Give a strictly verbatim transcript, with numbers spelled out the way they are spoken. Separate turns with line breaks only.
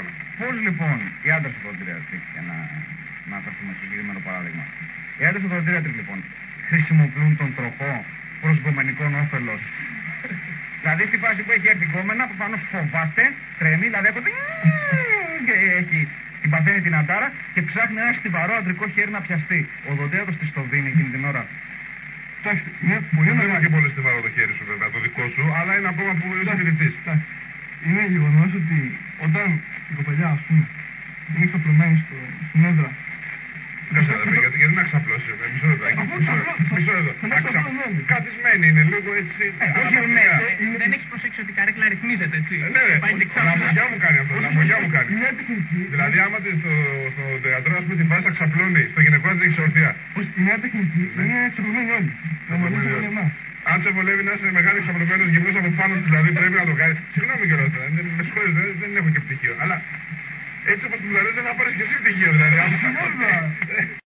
κάνω.
Πώς λοιπόν οι άντρες οδοντήριατροι, για να, να αφαιρθούμε στο συγκεκριμένο παράδειγμα, οι άντρες οδοντήριατροι λοιπόν χρησιμοποιούν τον τροχό προς γκομενικών όφελος? Δηλαδή στη φάση που έχει έρθει γκόμενα, προφανώς φοβάται, τρέμει, δηλαδή από και έχει, την παθαίνει την αντάρα και ψάχνει ένα στιβαρό αντρικό χέρι να πιαστεί. Ο οδοντίατρος της το δίνει εκείνη την ώρα?
Εντάξει, είναι πολύ
Δεν
μεγάλο.
είναι και πολύ στιβαρό το χέρι σου βέβαια, το δικό σου, αλλά είναι ακόμα που είσαι φοιτητής.
Είναι γεγονός ότι όταν η κοπελιά, ας πούμε, είναι ξαπλωμένη στο, στην έδρα.
Κάτσε αδερφέ, γιατί, γιατί να ξαπλώσει, ε, μισό λεπτό,
Αφού
μισό
ξαπλώ-
λεπτό, μισό λεπτό.
θα να
Αξα-
ξαπλωμένη.
Καθισμένη είναι λίγο έτσι.
όχι,
αναπαυτικά.
ναι,
Δεν έχεις προσέξει ότι η καρέκλα ρυθμίζεται έτσι.
Ε, Ναι,
Πάει και ξάπλα.
λαμογιά μου κάνει αυτό, λαμογιά μου κάνει.
Είναι τεχνική.
Δηλαδή άμα τη στο, στο θεατρό ας πούμε τη βάζει να ξαπλώνει, στο γυναικό δεν έχει ορθιά.
Όχι, η νέα τεχνική είναι ξαπλωμένοι όλοι. Να μου
Ξαπλωμένοι
λένε
όλοι.
εμά.
Αν σε βολεύει να είσαι μεγάλο ξαπλωμένος γυμνός από πάνω της, δηλαδή πρέπει να το κάνει. Συγγνώμη κιόλας τώρα, δεν- με συγχωρείτε, δεν, δεν έχω και πτυχίο. Αλλά έτσι όπως το δηλαδή δεν θα πάρεις και εσύ πτυχίο δηλαδή. άμα-
Σίγουρα.